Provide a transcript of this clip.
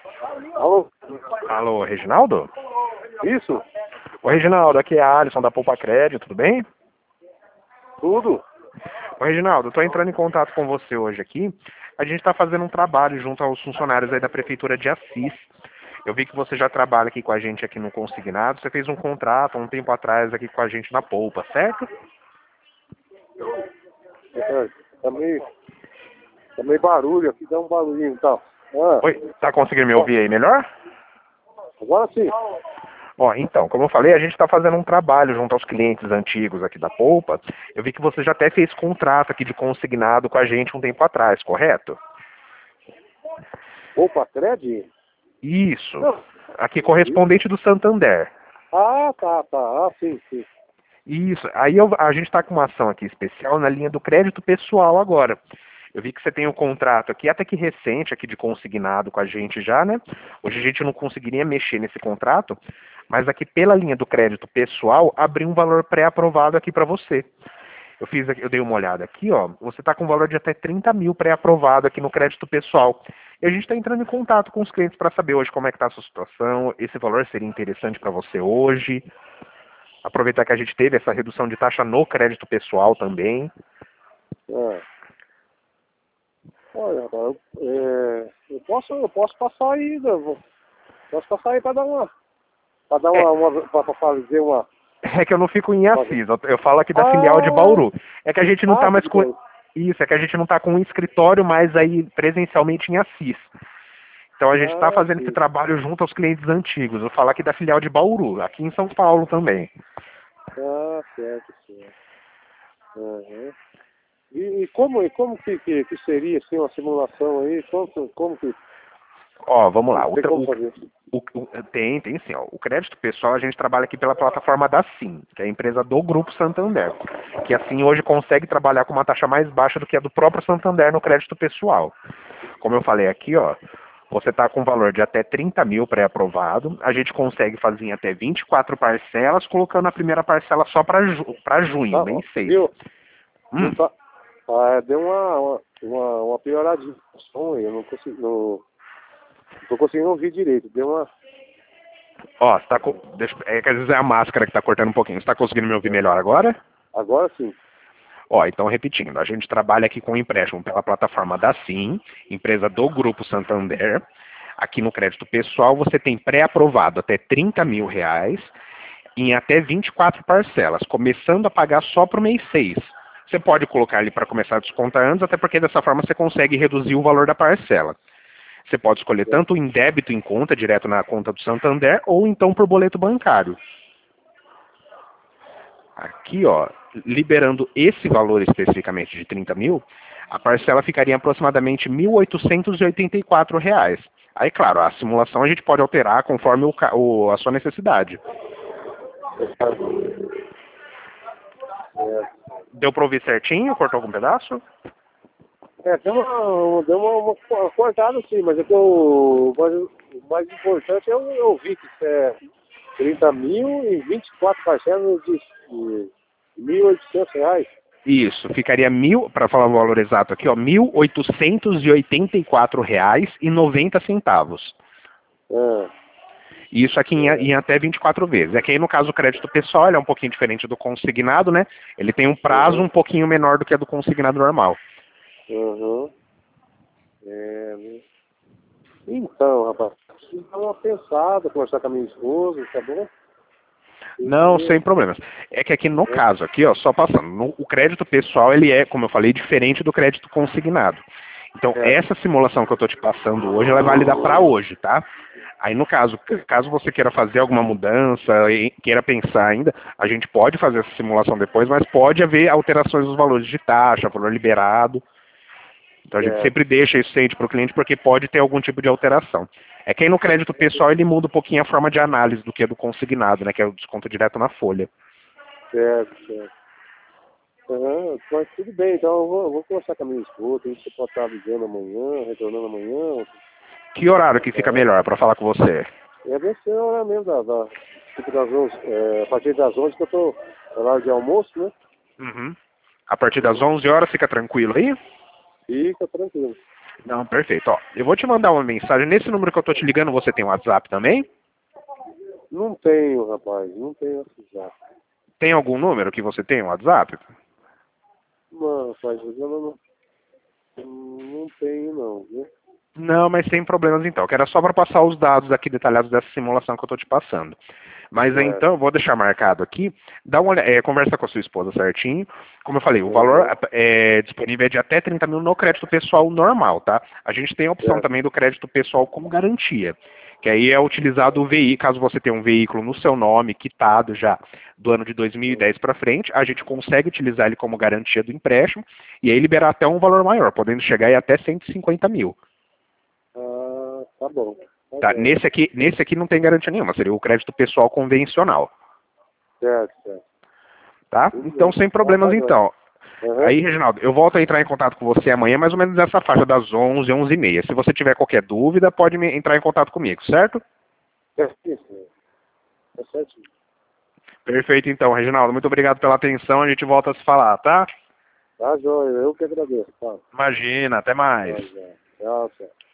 Alô? Alô, Reginaldo? Isso? Ô, Reginaldo, aqui é a Alisson da Poupa Crédito, tudo bem? Tudo? Ô, Reginaldo, eu tô entrando em contato com você hoje aqui. A gente está fazendo um trabalho junto aos funcionários aí da Prefeitura de Assis. Eu vi que você já trabalha aqui com a gente aqui no Consignado. Você fez um contrato há um tempo atrás aqui com a gente na Poupa, certo? É, tá meio barulho aqui, dá um barulhinho e tal. Ah, Oi, tá conseguindo me ouvir aí melhor? agora sim. Ó, então, como eu falei, a gente está fazendo um trabalho junto aos clientes antigos aqui da Poupa. Eu vi que você já até fez contrato aqui de consignado com a gente um tempo atrás, correto? Opa, Cred? Isso. Não. Aqui correspondente do Santander. Ah, tá. Ah, sim. Isso. Aí a gente está com uma ação aqui especial na linha do crédito pessoal agora. Eu vi que você tem um contrato aqui, até que recente, aqui de consignado com a gente já, né? Hoje a gente não conseguiria mexer nesse contrato, mas aqui pela linha do crédito pessoal, abriu um valor pré-aprovado aqui para você. Eu dei uma olhada aqui, ó. Você está com um valor de até 30 mil pré-aprovado aqui no crédito pessoal. E a gente está entrando em contato com os clientes para saber hoje como é que está a sua situação. Esse valor seria interessante para você hoje. Aproveitar que a gente teve essa redução de taxa no crédito pessoal também. Ah. Olha, rapaz, eu posso passar aí, posso passar aí para dar uma, para fazer uma. É que eu não fico em Assis, eu falo aqui da filial de Ah, Bauru. É que a gente não tá mais tudo com. bem. Isso, é que a gente não tá com um escritório mais aí presencialmente em Assis. Então a gente está Ah, fazendo esse sim. trabalho junto aos clientes antigos. Eu falo aqui da filial de Bauru, aqui em São Paulo também. Ah, certo. Uhum. E como que seria assim uma simulação aí? Como que Ó, vamos lá. tem como fazer? Tem sim. Ó. O crédito pessoal a gente trabalha aqui pela plataforma da Sim, que é a empresa do Grupo Santander. Que assim hoje consegue trabalhar com uma taxa mais baixa do que a do próprio Santander no crédito pessoal. Como eu falei aqui, ó, você está com um valor de até 30 mil pré-aprovado. A gente consegue fazer em até 24 parcelas, colocando a primeira parcela só para junho, Tá, mês 6. viu? Não Hum, tá. Deu uma pioradinha no som aí, eu não tô conseguindo ouvir direito. Deu uma. ó, você tá é que às vezes é a máscara que está cortando um pouquinho. Você está conseguindo me ouvir melhor agora? Agora sim. Ó, então repetindo, a gente trabalha aqui com empréstimo pela plataforma da Sim, empresa do Grupo Santander. Aqui no crédito pessoal você tem pré-aprovado até 30 mil reais em até 24 parcelas, começando a pagar só para o mês 6. Você pode colocar ali para começar a descontar antes, até porque dessa forma você consegue reduzir o valor da parcela. Você pode escolher tanto em débito em conta, direto na conta do Santander, ou então por boleto bancário. Aqui, ó, liberando esse valor especificamente de 30 mil, a parcela ficaria em aproximadamente R$ 1.884. Aí, claro, a simulação a gente pode alterar conforme a sua necessidade. É, Deu para ouvir certinho? Cortou algum pedaço? deu uma cortada sim, mas mas o mais importante é eu ouvir que isso é 30 mil e 24 parcelas de R$ 1.800. Isso, ficaria para falar o valor exato aqui, ó, R$ 1.884,90. Ah, Isso aqui em até 24 vezes. É que aí, no caso, o crédito pessoal ele é um pouquinho diferente do consignado, né? Ele tem um prazo um pouquinho menor do que a do consignado normal. uhum. Né? Então, rapaz, preciso dar uma pensada, conversar com a minha esposa, tá bom? Não, sem E, problemas. É que aqui no caso, aqui, ó, só passando, o crédito pessoal, ele é, como eu falei, diferente do crédito consignado. Então, essa simulação que eu estou te passando hoje, ela é válida para hoje, tá? Aí, no caso você queira fazer alguma mudança e queira pensar ainda, a gente pode fazer essa simulação depois, mas pode haver alterações nos valores de taxa, valor liberado. Então, a gente sempre deixa isso ciente para o cliente porque pode ter algum tipo de alteração. É que aí no crédito pessoal ele muda um pouquinho a forma de análise do que é do consignado, né? Que é o desconto direto na folha. certo. Mas tudo bem, então eu vou conversar com a minha esposa, a gente pode estar avisando amanhã, retornando amanhã. Que horário que fica melhor para falar com você? É bem ser a hora mesmo, tipo das 11, a partir das 11 que eu tô horário de almoço, né? Uhum. A partir das 11 horas fica tranquilo aí? Fica tranquilo. Não, perfeito. Ó, eu vou te mandar uma mensagem. Nesse número que eu tô te ligando, você tem WhatsApp também? Não tenho, rapaz, não tenho WhatsApp. Tem algum número que você tem WhatsApp? Não, rapaz, eu não tenho não, viu? Não, mas sem problemas então. Que era só para passar os dados aqui detalhados dessa simulação que eu estou te passando. Mas É. então, eu vou deixar marcado aqui. Dá uma conversa com a sua esposa certinho. Como eu falei, o valor Uhum. disponível é de até 30 mil no crédito pessoal normal, tá? A gente tem a opção Certo. também do crédito pessoal como garantia. Que aí é utilizado o veículo, caso você tenha um veículo no seu nome, quitado já do ano de 2010 para frente, a gente consegue utilizar ele como garantia do empréstimo e aí liberar até um valor maior, podendo chegar aí até 150 mil. Ah, tá bom. Tá Tá? bom. Nesse aqui não tem garantia nenhuma, seria o crédito pessoal convencional. Certo, certo. Tá? Tudo Então, bem. sem Ah, problemas tá bom. então. Uhum. Aí, Reginaldo, eu volto a entrar em contato com você amanhã, mais ou menos nessa faixa das 11, 11h30. Se você tiver qualquer dúvida, pode entrar em contato comigo, certo? Certíssimo. Tá certinho. Perfeito, então, Reginaldo. Muito obrigado pela atenção. A gente volta a se falar, tá? Tá, joia. Eu que agradeço. Tá. Imagina, até mais. Tá, já. Tchau, tchau.